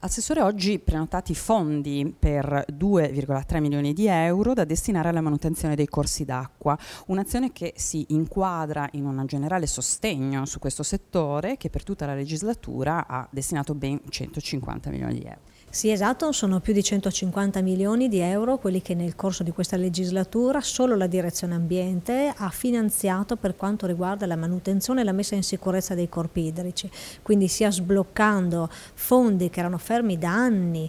Assessore, oggi prenotati fondi per 2,3 milioni di euro da destinare alla manutenzione dei corsi d'acqua, un'azione che si inquadra in un generale sostegno su questo settore che per tutta la legislatura ha destinato ben 150 milioni di euro. Sì, esatto, sono più di 150 milioni di euro quelli che nel corso di questa legislatura solo la Direzione Ambiente ha finanziato per quanto riguarda la manutenzione e la messa in sicurezza dei corpi idrici, quindi sia sbloccando fondi che erano fermi da anni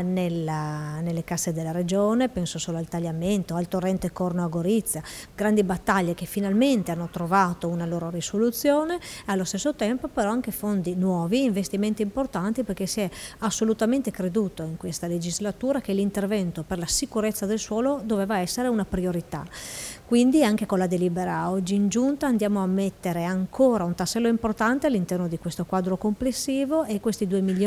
nelle casse della Regione, penso solo al tagliamento, al torrente Corno a Gorizia, grandi battaglie che finalmente hanno trovato una loro risoluzione, allo stesso tempo però anche fondi nuovi, investimenti importanti, perché si è assolutamente creduto in questa legislatura che l'intervento per la sicurezza del suolo doveva essere una priorità. Quindi anche con la delibera oggi in Giunta andiamo a mettere ancora un tassello importante all'interno di questo quadro complessivo, e questi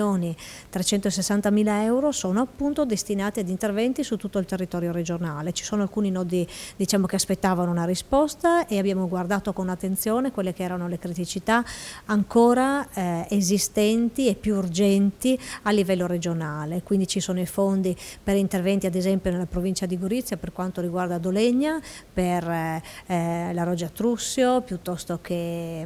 2.360.000 euro sono appunto destinati ad interventi su tutto il territorio regionale. Ci sono alcuni nodi, diciamo, che aspettavano una risposta, e abbiamo guardato con attenzione quelle che erano le criticità ancora esistenti e più urgenti a livello regionale. Quindi ci sono i fondi per interventi ad esempio nella provincia di Gorizia per quanto riguarda Dolegna, per la Roggia Trussio piuttosto che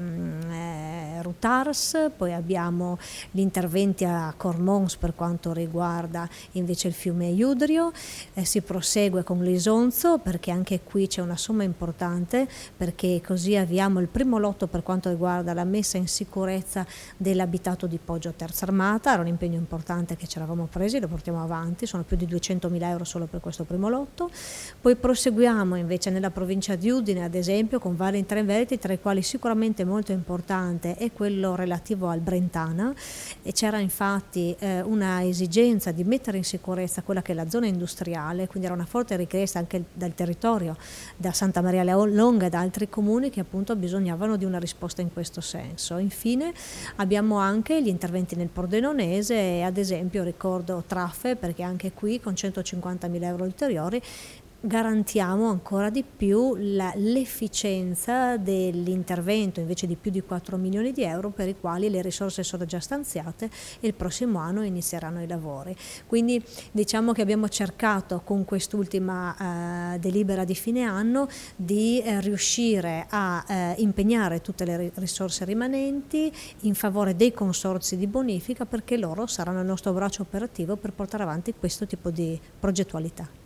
Rutars, poi abbiamo gli interventi a Cormons per quanto riguarda invece il fiume Iudrio, si prosegue con l'Isonzo perché anche qui c'è una somma importante, perché così avviamo il primo lotto per quanto riguarda la messa in sicurezza dell'abitato di Poggio Terza Armata. Era un impegno importante che ci eravamo presi, lo portiamo avanti, sono più di 200.000 euro solo per questo primo lotto. Poi proseguiamo invece nella provincia di Udine ad esempio con vari interventi, tra i quali sicuramente molto importante è quello relativo al Brentana, e c'era infatti una esigenza di mettere in sicurezza quella che è la zona industriale, quindi era una forte richiesta anche dal territorio, da Santa Maria Longa e da altri comuni che appunto bisognavano di una risposta in questo senso. Infine abbiamo anche gli interventi nel Pordenonese, e ad esempio ricordo Traffe, perché anche qui con 150.000 euro ulteriori garantiamo ancora di più l'efficienza dell'intervento, invece di più di 4 milioni di euro per i quali le risorse sono già stanziate e il prossimo anno inizieranno i lavori. Quindi diciamo che abbiamo cercato con quest'ultima delibera di fine anno di riuscire a impegnare tutte le risorse rimanenti in favore dei consorzi di bonifica, perché loro saranno il nostro braccio operativo per portare avanti questo tipo di progettualità.